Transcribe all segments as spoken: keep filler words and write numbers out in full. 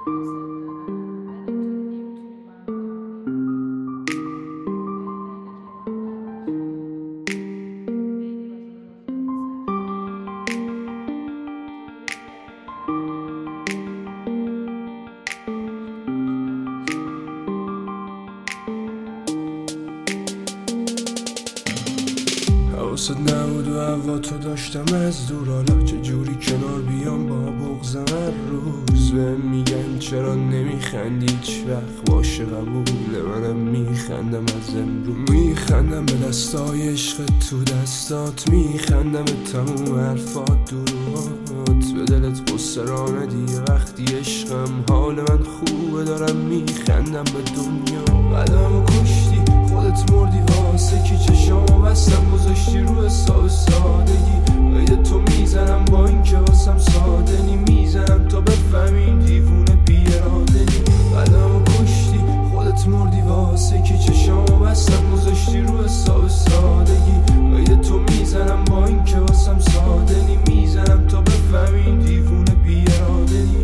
حواست نبود و هوا تو داشتم از دور، حالا چجوری کنار بیام با بغضم هر روز. بهم میگن چرا نمیخندی هیچ وقت، باشه قبوله منم میخندم از امروز. میخندم به دستای عشق تو دستات، میخندم به تموم حرفات دروهات. به دلت قصه را ندی وقتی عشقم، حال من خوبه دارم میخندم به دنیا. قدمو کشتی خودت مردی واسه کی، چشامو بستم گذاشتی رو حساب سادگی. قید تو میزنم با این که واسم ساده نی، میزنم تا بفهمی دیوونه بی اراده نی. قدمو کشتی خودت مردی واسه کی، چشامو بستم گذاشتی رو حساب سادگی. قید تو میزنم با این که واسم ساده نی، میزنم تا بفهمی دیوونه بی اراده نی.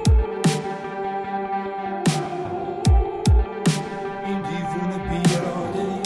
این دیوونه بی اراده نی.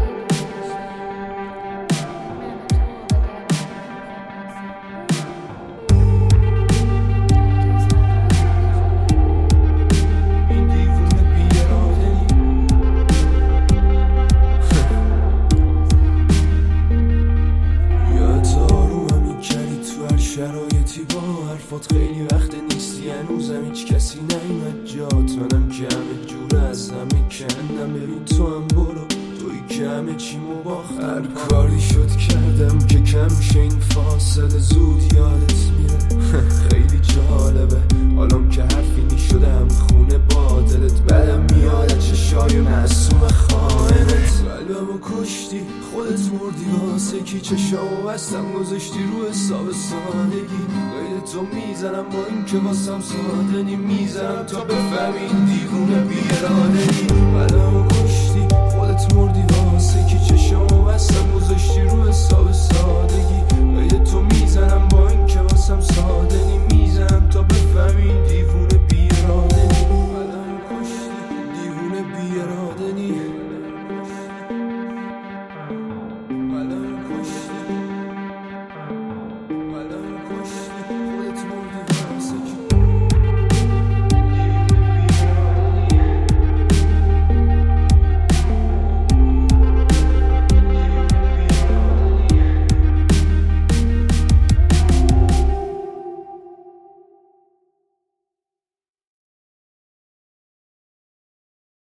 شرایطی با حرفات خیلی وقت نیستی، هنوزم هیچ کسی نیومد جات. منم که همه جور از همه کندم، ببین تو هم برو توی که همه چیمو باختم. هر کاری شد کردم که کم شه این فاصله، زود یادت میره. خیلی جالبه حالم که حرفی نیشدم خونه با دلت، بدم میاد چشای معصوم خائنت. قلبمو کشتی خودت مردی واسه کی، چشامو بستم گذاشتی رو حساب سادگی. قید تو میزنم با این که واسم ساده نی، میزنم تا بفهمی این دیوونه بی اراده نی. قلبمو کشتی خودت مردی واسه کی، چشامو بستم گذاشتی رو حساب سادگی. قید تو میزنم با